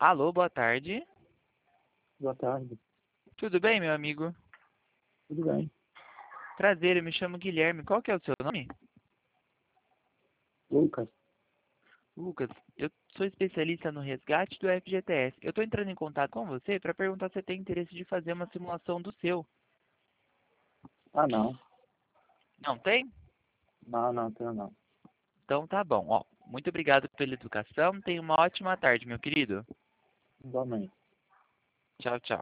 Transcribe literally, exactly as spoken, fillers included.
Alô, boa tarde. Boa tarde. Tudo bem, meu amigo? Tudo bem? Prazer, eu me chamo Guilherme. Qual que é o seu nome? Lucas? Lucas, eu sou especialista no resgate do F G T S. Eu estou entrando em contato com você para perguntar se você tem interesse de fazer uma simulação do seu. Ah, não. Não tem? Não, não, tenho não. Então tá bom. Ó, muito obrigado pela educação. Tenha uma ótima tarde, meu querido. Igualmente. Tchau, tchau.